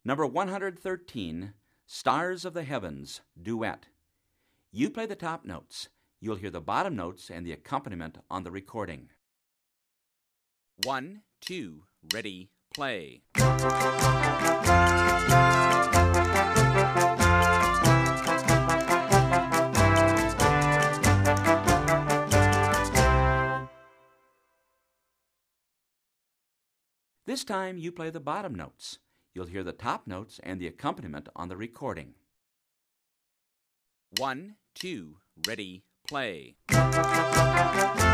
Number 113, Stars of the Heavens, Duet. You play the top notes. You'll hear the bottom notes and the accompaniment on the recording. 1, 2, ready, play. This time you play the bottom notes. You'll hear the top notes and the accompaniment on the recording. 1, 2, ready, play.